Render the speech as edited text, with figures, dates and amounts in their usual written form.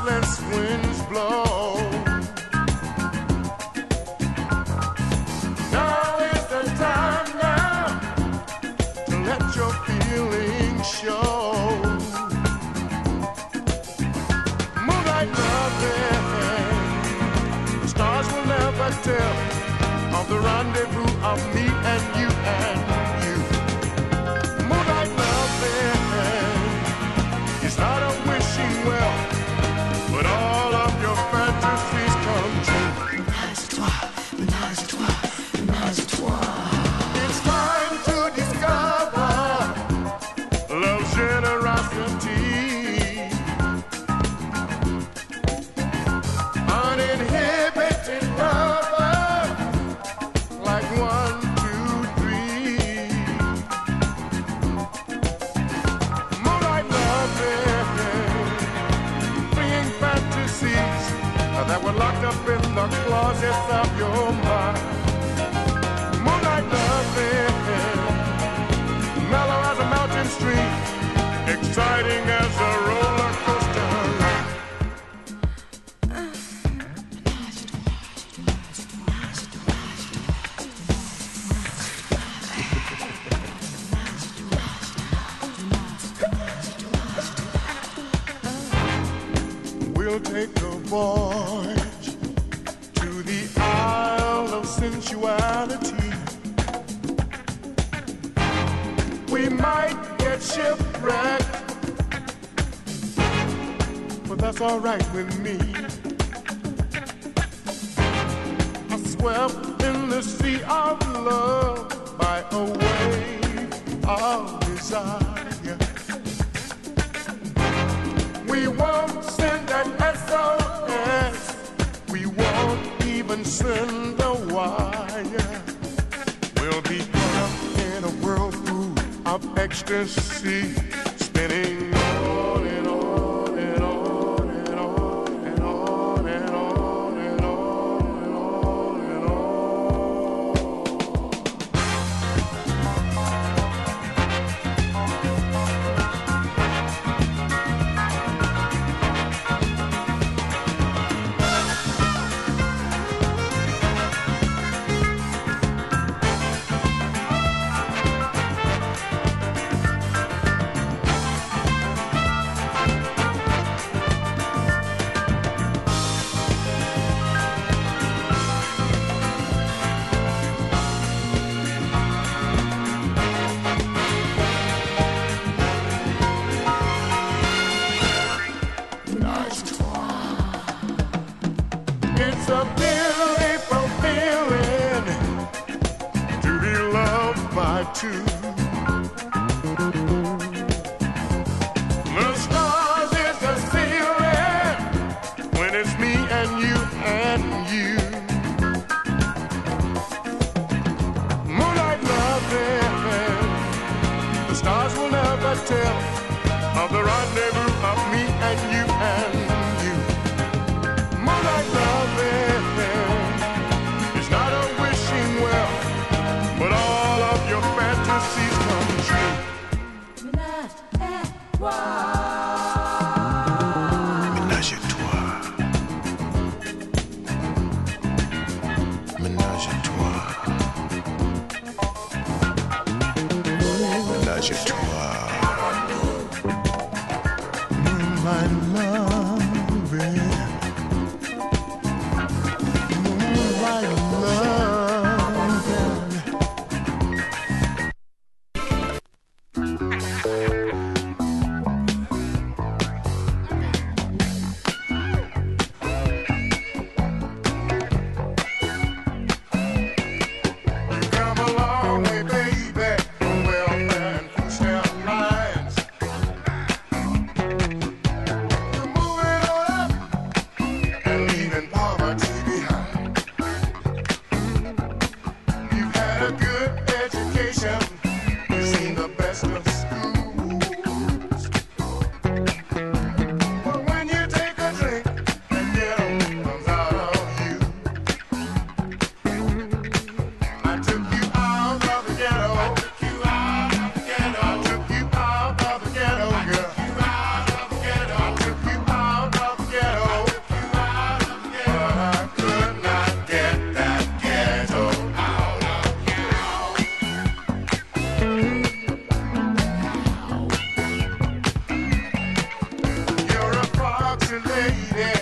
restless winds blow. Now is the time now to let your feelings show. Moonlight loving, the stars will never tell of the rendezvous of me and you and you. Moonlight loving, it's not a wishing well, but all of your fantasies come true. Ménage à toi, ménage à toi, ménage à toi. It's time to discover love's generosity, uninhibited lover, like 1, 2, 3. Moonlight loving, freeing fantasies that were locked up in the closets of your mind. Moonlight loving, mellow as a mountain stream, exciting as a roller coaster ride. We'll take a voyage to the Isle of Sensuality. We might get shipwrecked, but that's all right with me. I swept in the sea of love by a wave of desire. We won't send an SOS, we won't even send a wire. We'll be caught up in a whirlpool of ecstasy, spinning on and on and on and on and on and on and on and on and on. It's a beautiful feeling to be loved by two. The stars is the ceiling when it's me and you and you. Moonlight loving, the stars will never tell of the rendezvous of me and you and you. Moonlight loving, it's not a wishing well, but all of your fantasies come true. Ménage à toi. Ménage à toi. Ménage à toi. Ménage à toi. Moonlight loving, moonlight loving. Come a long way, baby, well and step lines. lady.